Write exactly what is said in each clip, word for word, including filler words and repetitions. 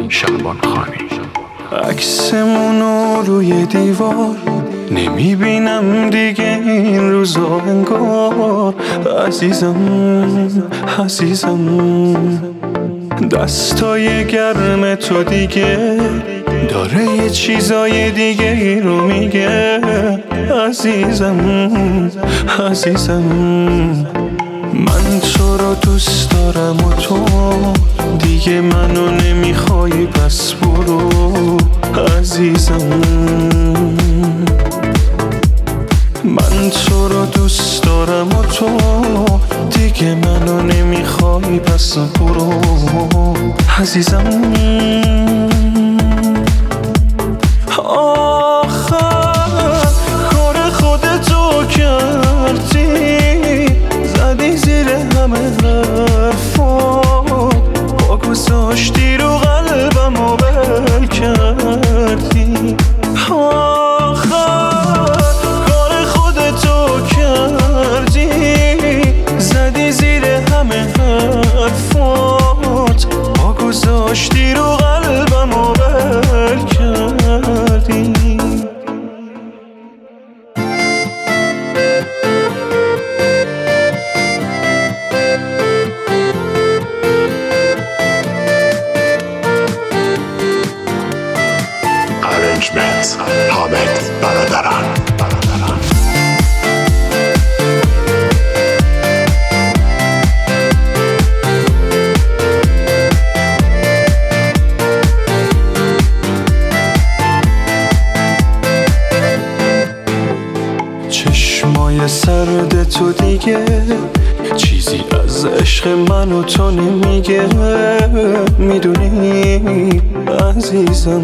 شعبانخانی. عکسمونو روی دیوار نمیبینم دیگه این روزا انگار. عزیزم عزیزم دستای گرم تو دیگه داره یه چیزای دیگه ای رو میگه. عزیزم عزیزم من تو رو دوست دارم و تو دیگه منو نمیخوای پس برو. عزیزم من تو رو دوست دارم و تو دیگه منو نمیخوای پس برو. عزیزم آخر کار خودتو کردی، زدی زیر همه حرفا، پا گذاشتی رو قلبم و بل کردی. آخر کار خودتو کردی، زدی زیر همه حرفات، پا گذاشتی رو قلبم و بل کردی. حامد برادران. چشمای سرد تو دیگه چیزی از عشق من و تو نمیگه. میدونی عزیزم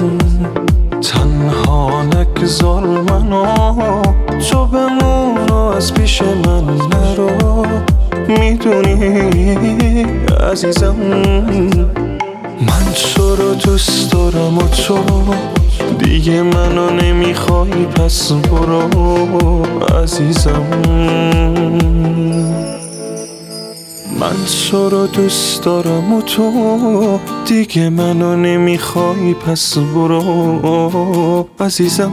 تنها نگذار منو، تو بمون و از پیش من نرو. میدونی عزیزم من تو رو دوست دارم و تو دیگه منو نمیخوای پس برو. عزیزم من تو رو دوست دارم و تو دیگه منو نمیخوای پس برو. عزیزم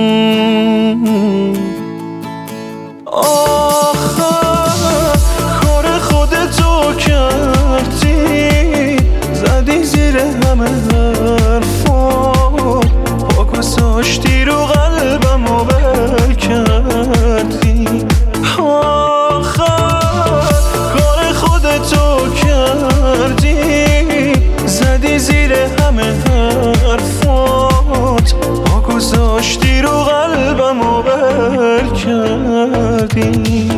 آخر کار خودتو کردی، زدی زیر همه حرفا، پا گذاشتی رو قلبم و بل کردی. تو کردی، زدی زیر همه حرفات، پا گذاشتی رو قلبم و بل کردی.